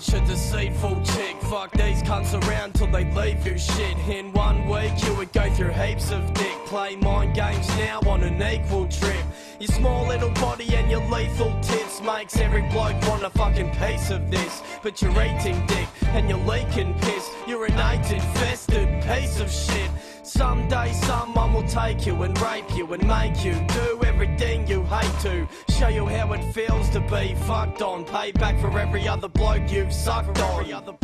such a deceitful chick. Fuck these cunts around till they leave you shit. In 1 week you would go through heaps of dick. Play mind games now on an equal trip. Your small little body and your lethal tits makes every bloke want a fucking piece of this. But you're eating dick and you're leaking piss. You're an infested piece of shit. Someday someone will take you and rape you and make you do everything you hate to. Show you how it feels to be fucked on. Pay back for every other bloke you've sucked on.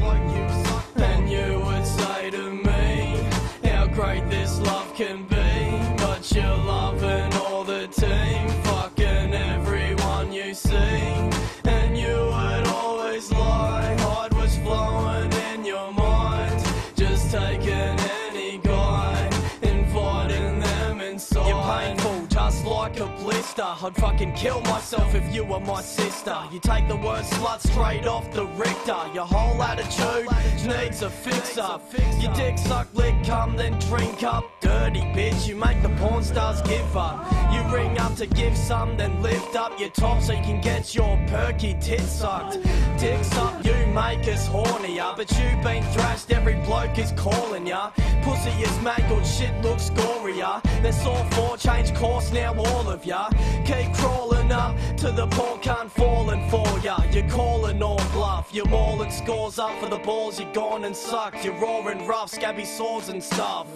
And you would say to me how great this love can be, but you're loving all the team, fucking everyone you see. And you would always lie, hide what's flowing in your mind, just taking any guy, inviting them inside. You're painful, just like a blister. I'd fucking kill myself if you were my sister. You take the word slut straight off the Richter. Your whole attitude needs a fix-up. Your dick suck, lick, cum, then drink up. Dirty bitch, you make the porn stars give up. You ring up to give some, then lift up your top so you can get your perky tits sucked. Dicks up, you make us hornier, but you've been thrashed, every bloke is calling ya. Pussy is mangled, shit looks gorier. They're sore for, change course now all of ya. Keep crawling up to the poor cunt falling for ya. You're calling all bluff, you're mauling scores up for the balls you gone and sucked. You're roaring rough, scabby sores and stuff.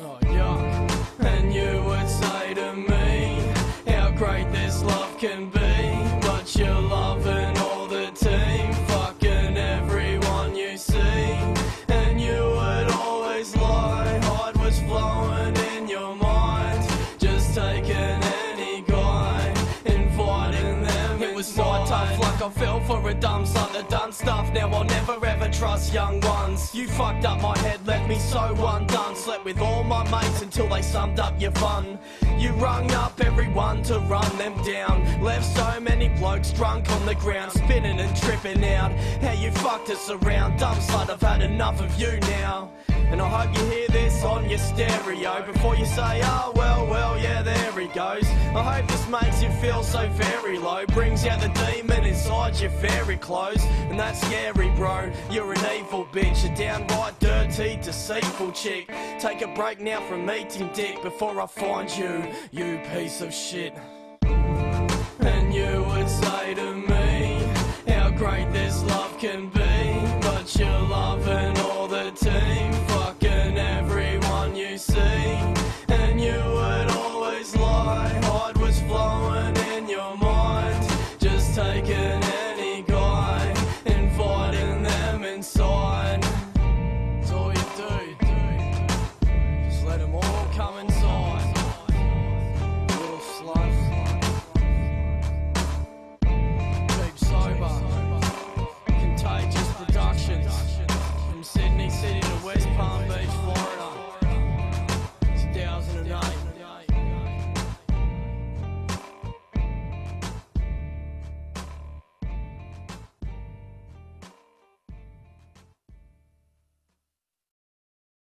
And you would say to me how great this love can be, but you're loving all the team, fucking everyone you see. And you would always lie, hide what's flowing in your mind, just taking any guy, inviting them. It was my tough luck, I fell for a dumb son that done stuff. Now I'll never ever trust young ones. You fucked up my head, left me so undone. Slept with all my mates until they summed up your fun. You rung up everyone to run them down. Left so many blokes drunk on the ground, spinning and tripping out. How you fucked us around, dumb slut, I've had enough of you now. And I hope you hear this on your stereo before you say, oh well, yeah, there he goes. I hope this makes you feel so very low, brings out the demon inside your fairy clothes. And that's scary, bro, you're an evil bitch, a downright dirty, deceitful chick. Take a break now from eating dick before I find you, you piece of shit. And you would say